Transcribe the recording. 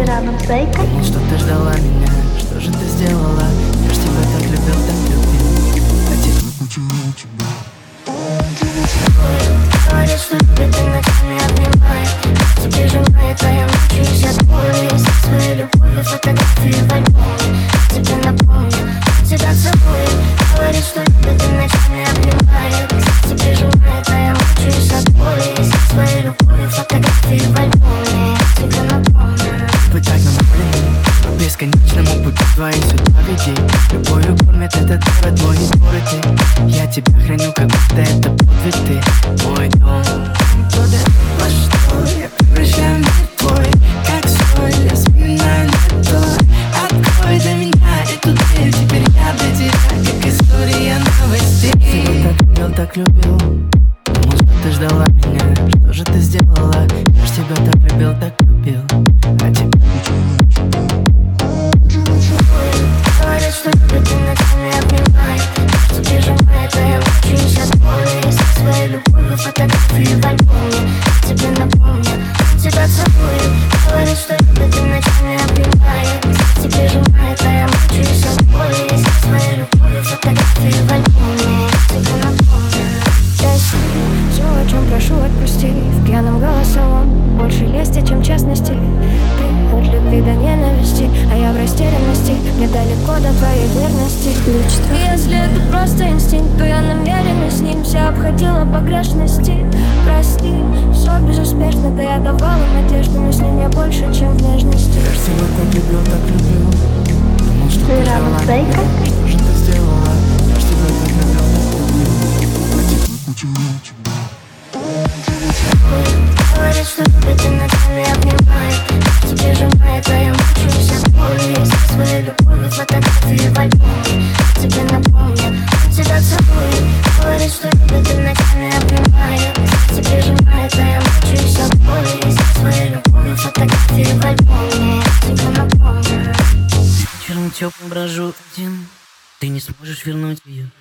Думал, что ты ждала меня, что же ты сделала? Я ж тебя так любил, а теперь потерял тебя. Говорит, что любит, и ночами обнимает. Тебе желает, а я мучаюсь от боли. Со своей любовью фотографии в альбоме. Тебе напомню, тебя целую. Говорит, что любит, и ночами обнимает. Тебе желает, а я мучаюсь от боли. Со своей любовью фотографии в альбоме. Тебе напомню. Быть так намоленным по бесконечному пути твоей судьба веди. Любовью кормит этот город, мой город ты. Я тебя храню, как будто это подвиг ты. Мой дом, туда, во что я превращаю мир твой. Как соль, я вспоминаю лето. Открой для меня эту дверь. Теперь я для тебя, как история новостей. Тебя так любил, думал, что ты ждала меня. Что же ты сделала? Я ж тебя так любил, а теперь говорит, что любит, и ночами обнимает. Тебе желает, а я мучаюсь от боли. Со своей любовью фотографии в альбоме. Тебе напомню, тебя целую. Говорит, что любит, и ночами обнимает. Тебе желает, а я мучаюсь от боли. Со своей любовью фотографии в альбоме. Тебе напомню. Все, о чем прошу, отпусти. В пьяном голосовом больше лести, чем честности. Ты от любви до ненависти, а я в растерянности. Мне далеко до твоей верности. Если это просто инстинкт, то я намеренно с ним все обходила погрешности. Прости, все безуспешно, да я давала надежду, но с ним я больше, чем в нежности. я ж тебя так любил, думал, что ты ждала меня. Что же ты сделала? Я ж тебя так любил, а теперь потерял тебя. Говорит, что любит, и ночами обнимает. Тебе желает, а я мучаюсь от боли. Со своей любовью фотографии в альбоме. Тебе напомню, тебя целую. Говорит, что любит, и ночами обнимает. Тебе желает, а я мучаюсь от боли. Со своей любовью фотографии в альбоме. Тебе напомню. Вечером теплым брожу один. Ты не сможешь вернуть ее.